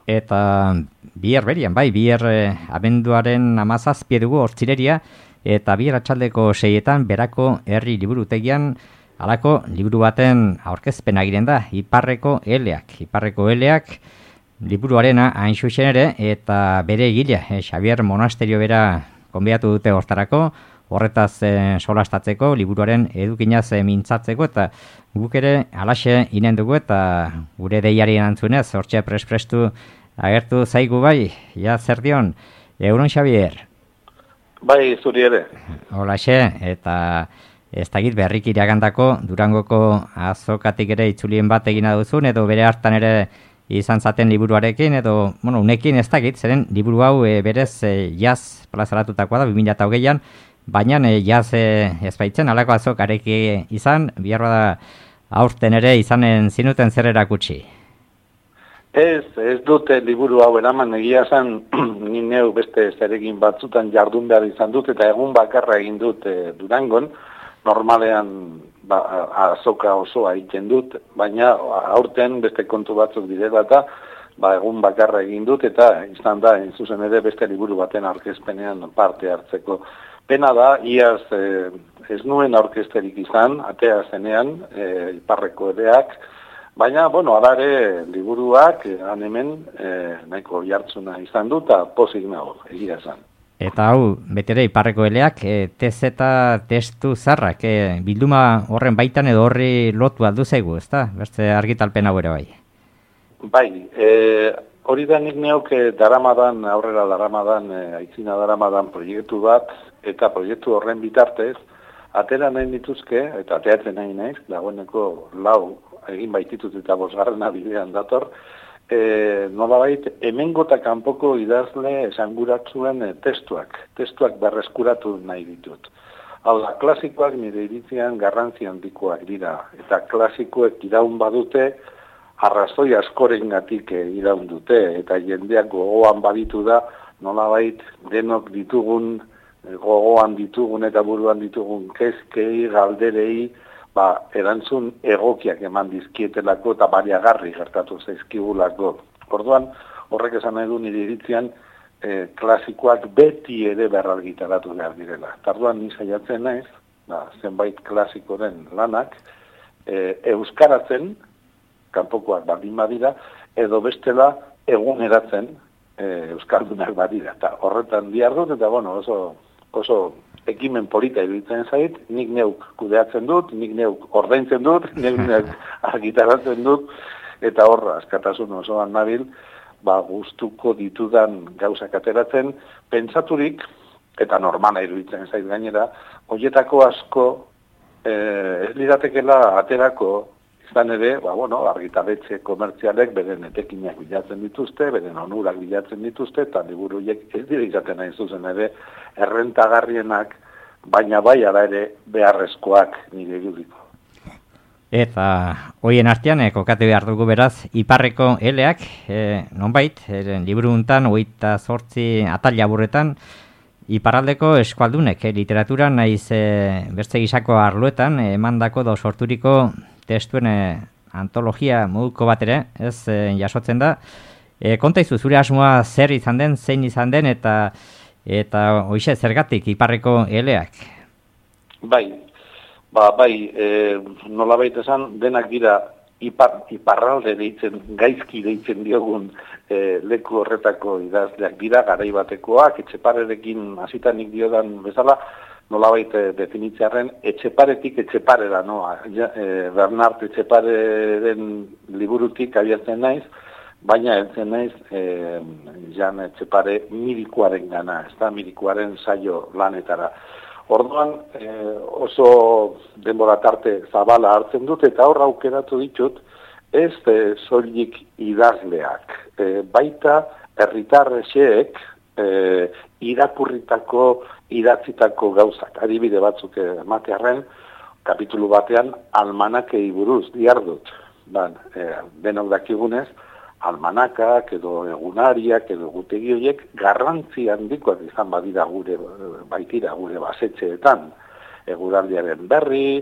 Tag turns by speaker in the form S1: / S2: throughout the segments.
S1: Eta bihar berian, bai, bihar abenduaren 17 dugu Hortzileria, eta bihar atxaldeko 6etan berako herri liburutegian halako liburu baten aurkezpena giren da, Iparreko Eleak. Iparreko Eleak liburuarena hain zuzen ere, eta bere egilea, Xabier Monasterio bera konbiatu dute hortarako, horretaz solastatzeko, liburuaren edukinaz mintzatzeko, eta guk ere alaxe inen dugu, eta gure deiari erantzunez, hortxe presprestu agertu zaigu bai, ja zer dion, Euron Xabier.
S2: Bai, zuri ere.
S1: Holaxe, eta ez dakit berrik iragandako Durangoko azokatik ere itzulien bat egina duzun, edo bere hartan ere izan zaten liburuarekin, edo, bueno, unekin ez dakit, zeren liburu hau berez jaz plazaratutakoa da, 2008an, baina jaz ez baitzen, alako azokareki izan, bihar bada aurten ere izanen zinuten zer erakutsi.
S2: Ez dute liburu hau eraman egia zen, ni neu beste zeregin batzutan jardun behar izan dut, eta egun bakarra egin dut Durangon, normalean azoka osoa egiten dut, baina aurten beste kontu batzuk direla eta egun bakarra egin dut, eta izan da, zuzen ere beste liburu baten aurkezpenean parte hartzeko. Pena da, iaz ez nuen aurkezterik izan, atea zenean, Iparreko Eleak, baina, bueno, alare liburuak, han hemen, nahiko jartzuna izan dut, eta pozik nago, egia esan.
S1: Eta hau, betere Iparreko Eleak, TZ testu zarrak, bilduma horren baitan edo horri lotu aldu zaigu, ezta? Beste argitalpen hau ere bai.
S2: Bai, hori da nik neok aurrera daramadan, aitzina daramadan proiektu bat, eta proiektu horren bitartez, atera nahi dituzke, eta ateatzen nahi naiz, dagoeneko 4 egin baititut eta 5. bidean dator, nolabait, hemengo eta kanpoko idazle esanguratzuen testuak berreskuratu nahi ditut. Hau da, klasikoak nire iritzian garrantzi handikoak dira, eta klasikoek iraun badute, arrazoi askorengatik iraun dute, eta jendeak gogoan baditu da, nolabait denok ditugun, gogoan ditugun eta buruan ditugun kezkei, galderei, erantzun egokiak eman dizkietelako eta bariagarri gertatu zaizkigulako. Orduan, horrek esan nahi du nire iritzian, klasikoak beti ere berrargitaratu behar direla. Tarduan ni saiatzen naiz, zenbait klasikoren lanak, euskaratzen, kanpokoak baldin badira, edo bestela eguneratzen euskaldunak badira. Eta horretan diardut, eta bueno, oso ekimen polita iruditzen zait, nik neuk kudeatzen dut, nik neuk ordaintzen dut, nik neuk argitaratzen dut, eta horra askatasun osoan nabil, gustuko ditudan gauzak ateratzen, pentsaturik, eta normala iruditzen zait gainera, horietako asko ez liratekela aterako, izan ere, argitaletxe komertzialek beren etekinak bilatzen dituzte, beren onurak bilatzen dituzte, eta liburuiek ez dira izaten nahi zuzen ere errentagarrienak, baina bai ala ere beharrezkoak nire irudiko.
S1: Eta hoien artean, kokate behar dugu beraz, Iparreko Eleak, nonbait, liburu untan, 28 atal laburretan, Iparraldeko eskualdunek, literaturan naiz beste gisako arloetan, emandako da sorturiko testuen antologia moduko bat ere, ez jasotzen da. Konta izu, zure asmoa zer izan den, zein izan den, eta hoize zergatik Iparreko Eleak?
S2: Bai, nolabait esan, denak dira iparralde gaizki deitzen diogun leku horretako idazleak dira, garai batekoak, Etxeparerekin hasitanik diodan bezala, nolabait definitzearen Etxeparetik Etxeparera noa. Bernard Etxepareren liburutik abiatzen naiz, baina heltzen naiz Jan Etxepare Mirikuaren gana, ez da, Mirikuaren saio lanetara. Orduan oso denbora tarte zabala hartzen dut, eta horra aukeratu ditut, ez soilik idazleak, baita herritarrexeek irakurritako, idatzitako gauzak. Adibide batzuk ematearren, kapitulu batean almanakei buruz diardut. Denok dakigunez, almanakak edo egunariak edo gutegi horiek garrantzi handikoak izan baitira gure basetxeetan. Eguraldiaren berri,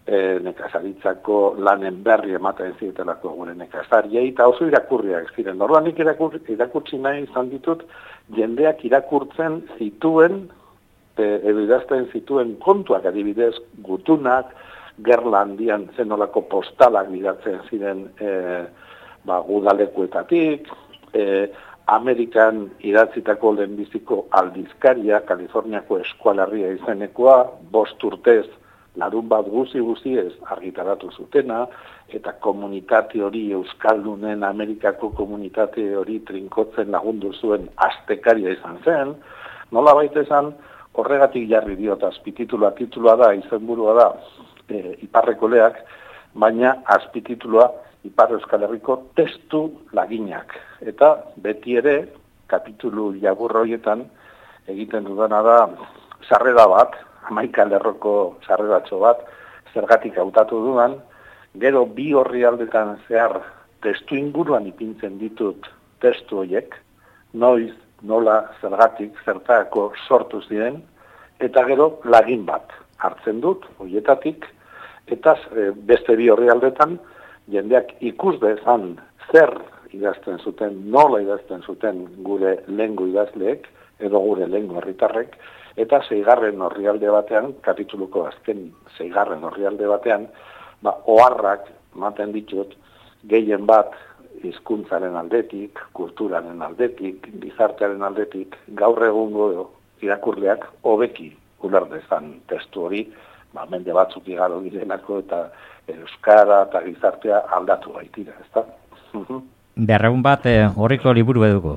S2: nekazaritzako lanen berri ematen zietelako gure nekazariei, eta oso irakurriak ziren. Orduan nik irakurtzi nahi izan ditut, jendeak irakurtzen zituen, edo idazten zituen kontuak, adibidez, gutunak, Gerlandian zenolako postalak bidatzen ziren gudalekuetatik, Amerikan idatzitako lehenbiziko aldizkaria, Kaliforniako eskualarria izenekoa, 5 urtez, larun bat guzi-guziez argitaratu zutena, eta komunitate hori, Euskaldunen Amerikako komunitate hori trinkotzen lagundu zuen astekaria izan zen, nola baita esan, horregatik jarri diot, azpititulua, titulua da, izenburua da, Iparreko leak, baina azpititulua Ipar Euskal Herriko testu laginak. Eta beti ere, kapitulu jabur horietan, egiten dudana da, sarrera bat, 11 lerroko sarreratxo bat, zergatik hautatu dudan, gero 2 orrialdetan zehar testu inguruan ipintzen ditut testu horiek, noiz, nola, zergatik, zertako sortu ziren, eta gero lagin bat hartzen dut, horietatik, eta beste 2 orrialdetan, jendeak ikus dezan zer idazten zuten, nola idazten zuten gure lehengo idazleek, edo gure lehengo herritarrek, eta 6. orrialde batean, kapituluko azken 6. orrialde batean, oharrak ematen ditut, gehien bat hizkuntzaren aldetik, kulturaren aldetik, gizartearen aldetik, gaur egungo irakurleak hobeki uler dezan testu hori, mende batzuk igaro direnako eta euskara eta gizartea aldatu baitira, ezta?
S1: 200 bat horriko liburu eduko.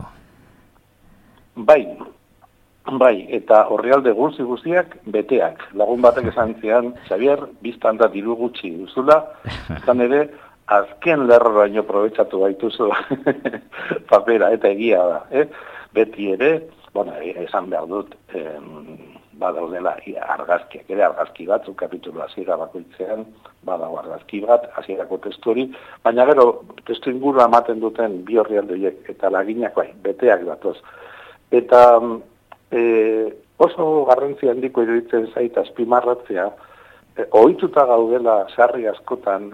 S2: Bai, eta orrialde guztiak beteak. Lagun batek esan zian, Xavier, biztan da diru gutxi duzula, izan ere, azken lerroraino probetxatu baituzu papera, eta egia da. Beti ere, esan behar dut, badaudela argazkiak, ere argazki batzuk, kapitulu hasiera bakoitzean, badago argazki bat, hasierako testu hori, baina gero, testu ingurua ematen duten 2 orrialdeek eta laginak beteak datoz. Eta oso garrantzia handiko iruditzen zait azpimarratzea, ohituta gaudela sarri askotan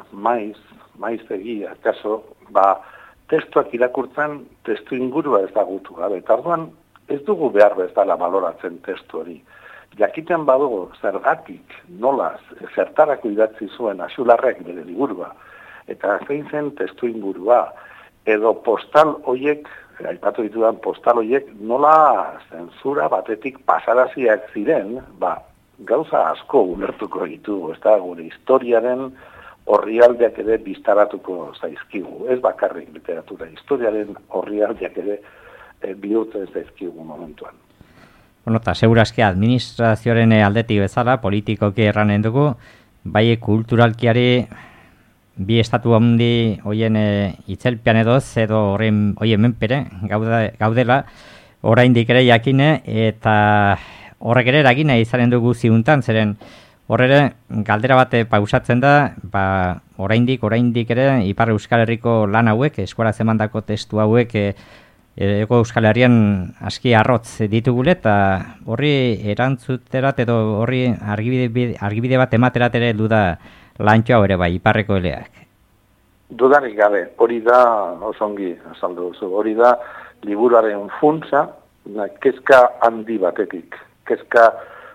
S2: maiz kaso, testuak irakurtzen testu ingurua ezagutu gabe. Eta orduan ez dugu behar bezala baloratzen testu hori. Jakiten badugu zergatik, nolaz, zertarako idatzi zuen Axularrek bere liburua, eta zein zen testu ingurua, edo postal hoiek, aipatu ditudan postal hoiek, nola zentzura batetik pasaraziak ziren, gauza asko ulertuko ditugu, ez da, gure historiaren orrialdeak ere biztaratuko zaizkigu, ez bakarrik literatura, historiaren orrialdeak ere bihurtzen zaizkigu momentuan.
S1: Eta segurazki administrazioaren aldetik bezala, politikoki erranen dugu, bai kulturalkiari bi estatu handi hoien itzelpean edoz, edo hoien menpere gaudela, oraindik ere jakine, eta horrek ere eragina izanen dugu ziuntan, zeren horre galdera bate pausatzen da, oraindik ere Ipar Euskal Herriko lan hauek, eskuara zemandako testu hauek, Ego Euskal Herrian aski arrotz ditugule, eta horri erantzuterat edo horri argibide bat ematerat ere du da lantxo hau ere bai, Iparreko eleak.
S2: Dudarik gabe, hori da, osongi azaldu duzu, hori da liburuaren funtsa, kezka handi batetik, kezka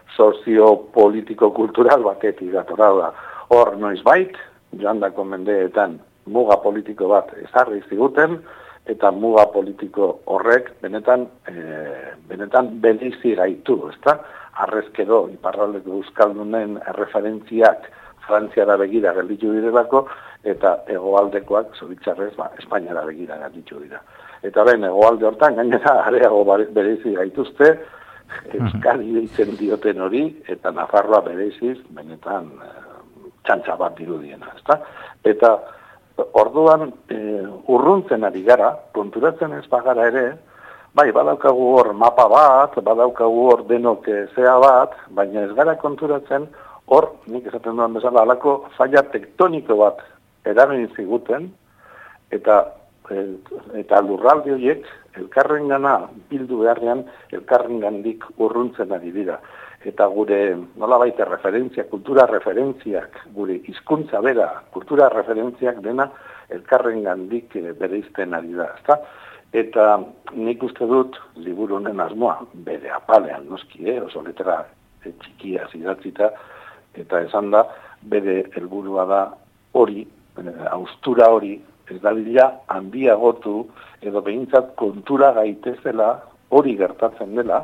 S2: sozio-politiko-kultural batetik datora da. Hor noizbait, joandako mendeetan muga politiko bat ezarri ziguten, eta muga politiko horrek benetan belizi gaitu, ezta? Arrezkero, iparraldeko euskaldunen referentziak Frantziara begira gelditu direlako, eta hegoaldekoak, zoritxarrez, Espainiara begira gelditu dira. Eta orain, hegoalde hortan, gainera, areago bereizi gaituzte, Euskadi deitzen dioten hori, eta Nafarroa bereiziz, benetan txantxa bat dirudiena, ezta? Eta orduan urruntzen ari gara, konturatzen ez bagara ere, badaukagu hor mapa bat, badaukagu hor denok zea bat, baina ez gara konturatzen hor, nik esaten duan bezala, alako falla tektoniko bat eragin ziguten, eta eta lurralde horiek elkarrengana bildu beharrean elkarrengandik urruntzen ari dira. Eta gure nolabait kultura referentziak, gure hizkuntza bera, kultura referentziak dena elkarrengandik bereizten ari da, ezta? Eta nik uste dut liburu honen asmoa bere apalean noski, oso letera txikia idatzita, eta esan da bere helburua da hori, haustura hori, ez dadila handiagotu edo behintzat kontura gaitezela hori gertatzen dela,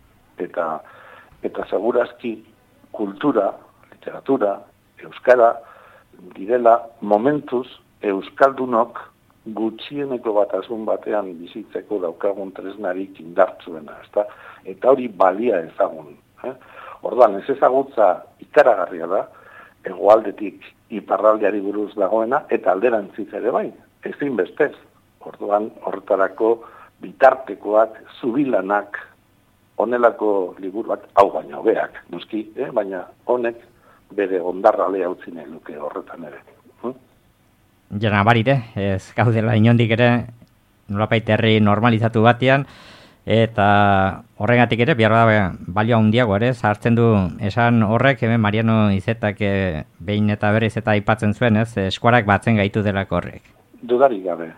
S2: eta segurazki kultura, literatura, euskara direla momentuz euskaldunok gutxieneko batasun batean bizitzeko daukagun tresnarik indartzuena, ezta? Eta hori balia ezagun. Orduan, ez ezagutza ikaragarria da, hegoaldetik iparraldeari buruz dagoena, eta alderantziz ere bai, ezin bestez. Orduan, horretarako bitartekoak, zubilanak, honelako liburuak, hau baina hobeak, noski, baina honek bere ondarralea utzi nahi luke horretan ere.
S1: Jena barire, ez gaudela inondik ere nolapait herri normalizatu batean, eta horregatik ere, behar da balio handiago ere, sartzen du esan horrek, hemen Mariano Izetak behin eta berriz eta aipatzen zuen, ez, eskuarak batzen gaitu delako horrek.
S2: Dudarik gabe.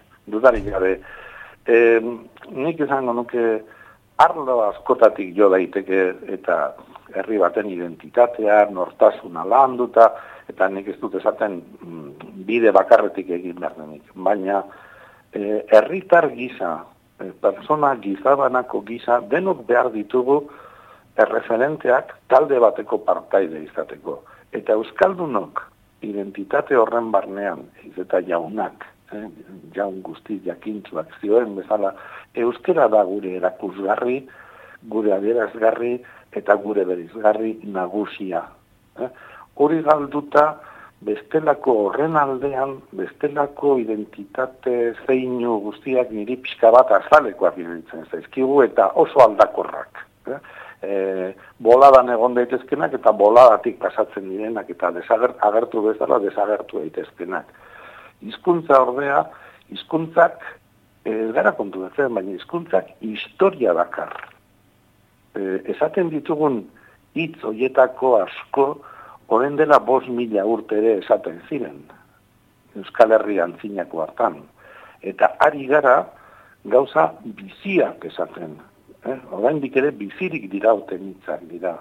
S2: Nik izango nuke arlo askotatik jo daiteke eta herri baten identitatea, nortasuna landuta, eta nik ez dut esaten bide bakarretik egin behar denik. Baina herritar gisa, persona gizabanako gisa, denok behar ditugu erreferenteak talde bateko partaide izateko. Eta euskaldunok identitate horren barnean, eta jaunak, jaun guzti jakintzuak zioen bezala, euskera da gure erakusgarri, gure adierazgarri eta gure berizgarri nagusia. Hori galduta, bestelako horren aldean, bestelako identitate zeinu guztiak niri pixka bat azalekoak iruditzen zaizkigu eta oso aldakorrak. Boladan egon daitezkenak eta boladatik pasatzen direnak eta agertu bezala desagertu daitezkenak. Hizkuntza ordea, hizkuntzak gara kontu betzen, baina hizkuntzak historia dakar. Esaten ditugun hitz hoietako asko orain dela 5.000 urte ere esaten ziren, Euskal Herria antzinako hartan. Eta ari gara gauza biziak esaten. Oraindik ere bizirik dirauten hitzak dira.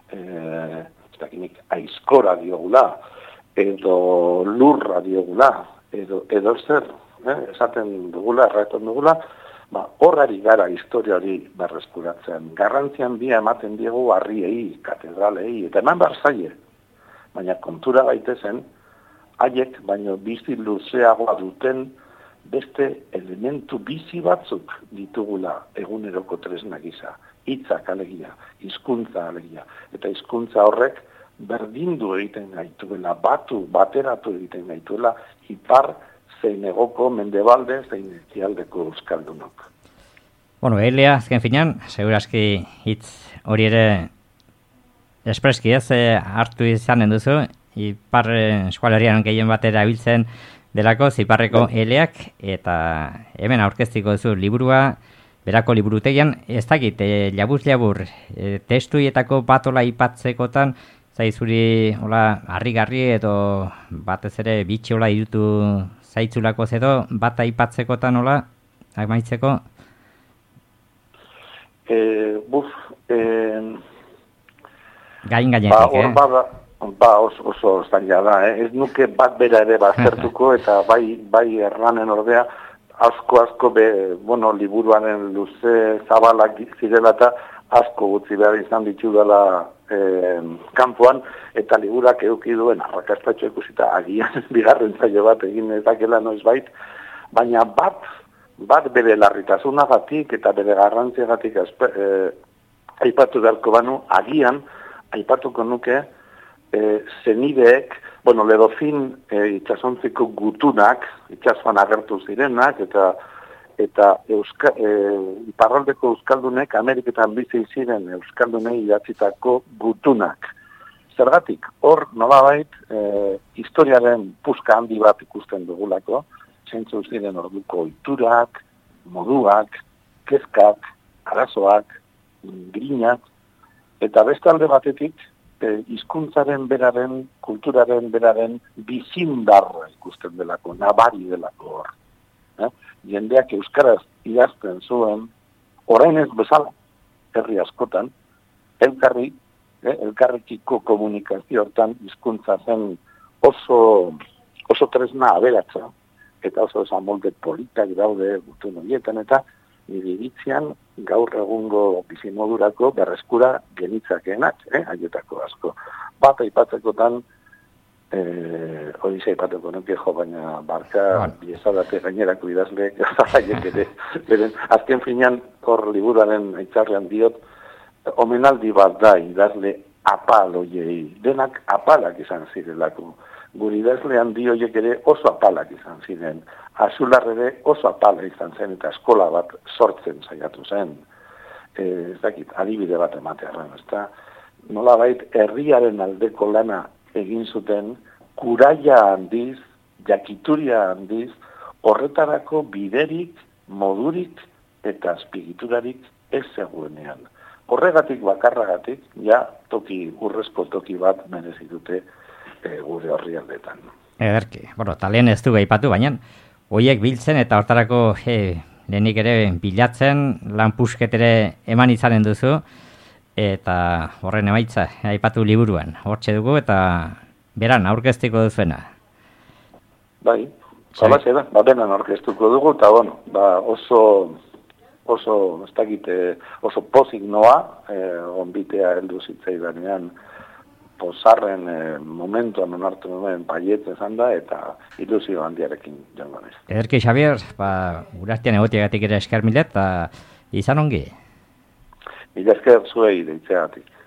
S2: Aizkora diogula, edo lurra diogula, edo zer, esaten dugula, erraten dugula, horrari gara historiari berreskuratzen. Garrantzian bia ematen diegu harriei, katedralei, eta eman behar zaie. Baina kontura gaitezen, haiek baino bizi luzeagoa duten beste elementu bizi batzuk ditugula eguneroko tresna gisa. Hitzak alegia, hizkuntza alegia. Eta hizkuntza horrek berdindu egiten gaituela, bateratu egiten gaituela, ipar zein egoko mendebalde zein ekialdeko euskaldunok.
S1: Bueno, Elea, azken finan, segurazki hitz hori ere espreski ez hartu izanen duzu, ipar eskualerian gehien batera biltzen delako ziparreko eleak, eta hemen aurkeztiko duzu liburua, berako liburutegian, ez dakit, labur, testuietako batola ipatzekotan, zaizuri harrigarri edo batez ere bitxola irutu zaitzulako edo bat aipatzekotan amaitzeko? Gainetik,
S2: oso zaila da, ez nuke bat bera ere baztertuko eta bai erranen ordea asko liburuaren luze zabalak zirela eta asko gutzi behar izan ditu dela kanpoan eta liburak eduki duen arrakastatxo ikusita agian bigarren zailo bat egin ezakela noizbait, baina bat bere larritasunagatik eta bere garrantziagatik aipatu beharko banu, agian aipatuko nuke zenideek, Ledofin itsasontziko gutunak, itsasoan agertu zirenak, eta iparraldeko euskaldunek Ameriketan bizi ziren euskaldunei idatzitako gutunak. Zergatik, hor nolabait historiaren puska handi bat ikusten dugulako, zeintzu ziren orduko ohiturak, moduak, kezkak, arazoak, grinak, eta beste alde batetik, hizkuntzaren beraren, kulturaren beraren bizindarra ikusten delako, nabari delako hor. Jendeak euskaraz idazten zuen, orain ez bezala, herri askotan, elkarrekiko komunikazio hortan hizkuntza zen oso tresna aberatsa, eta oso esamolde politak daude gutun horietan, eta nire iritzian gaur egungo bizimodurako berreskura genitzakeenak, haietako asko. Bat aipatzekotan, hori aipateko nuke jo, baina barka biezadate gainerako idazleek, haiek ere, beren, azken finean hor liburuaren aitzarrean diot, omenaldi bat da idazle apal hoiei, denak apalak izan zirelako. Gure idazle handi horiek ere oso apalak izan ziren. Azular ere oso apala izan zen eta eskola bat sortzen saiatu zen. Ez dakit, adibide bat ematearen, ezta? Nolabait herriaren aldeko lana egin zuten, kuraia handiz, jakituria handiz, horretarako biderik, modurik eta azpigiturarik ez zegoenean. Horregatik bakarragatik, ja urrezko toki bat merezi dute gure horri aldetan.
S1: Ederki, eta lehen ez du gaipatu, baina horiek biltzen eta hortarako lehenik ere bilatzen, lanpusket ere eman izanen duzu, eta horren emaitza aipatu liburuan, hortxe dugu eta beran aurkezteko duzuena.
S2: Bai, zalaxe da, batenan aurkeztuko dugu, eta oso ez dakit, oso pozik noa, onbitea heldu zitzaidanean, pozarren momentuan onartu nuen paietzen zan da, eta ilusio handiarekin joango naiz.
S1: Ederki, Xabier, gurartian egotiagatik ere esker milet, eta izan ongi?
S2: Mila esker zuei deitzeagatik.